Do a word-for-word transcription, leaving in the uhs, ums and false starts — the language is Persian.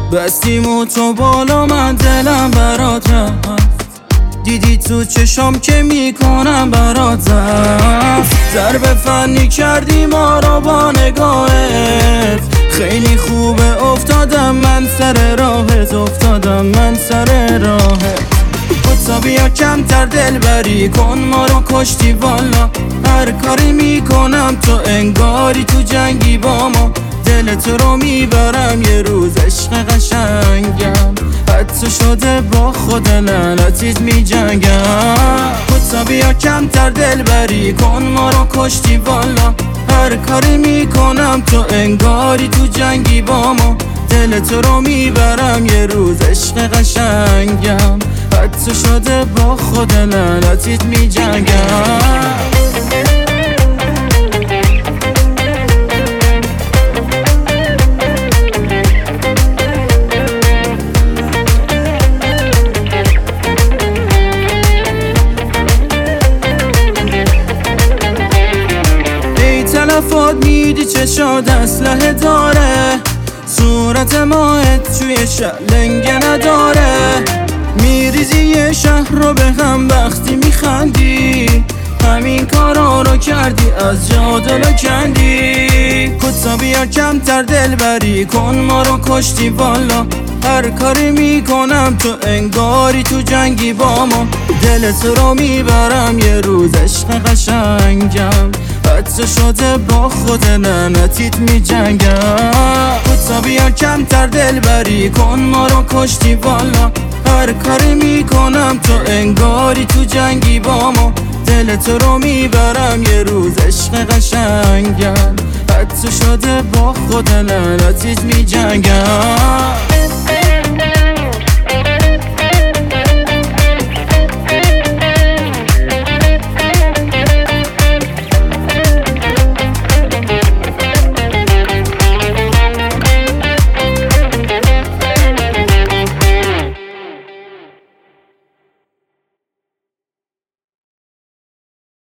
بستیم و تو بالا من دلم برات رفت. دیدی تو چشام که میکنم برات زفت. ضرب فنی کردی ما رو با نگاهت، خیلی خوبه افتادم من سر راهت، افتادم من سر راهت. خودتا بیا کمتر دل بری کن، ما رو کشتی والا. هر کاری میکنم تو انگاری تو جنگی با ما. دل تو رو میبرم یه روز عشق قشنگم، حتی شده با خود لعنتیت میجنگم. خودتا بیا کمتر دل بری کن، ما رو کشتی والا. هر کاری میکنم تو انگاری تو جنگی با ما. دل تو رو میبرم یه روز عشق قشنگم، حتی شده با خود لعنتیت میجنگم. تلفات میدی چشاد اسلحه داره، صورت ماهت توی شلنگه نداره. میریزی یه شهر رو به هم وقتی میخندی، همین کارا رو کردی از جا دلو کندی. خودتا بیا کمتر دل بری کن، ما رو کشتی والا. هر کاری میکنم تو انگاری تو جنگی با ما. دل تو رو میبرم یه روز عشق قشنگم، حتی شده با خود لعنتیت میجنگم. خودتا بیا کمتر دل بری کن، ما رو کشتی والا. هر کاری میکنم تو انگاری تو جنگی با ما. دل تو رو میبرم یه روز عشق قشنگم، حتی شده با خود لعنتیت میجنگم.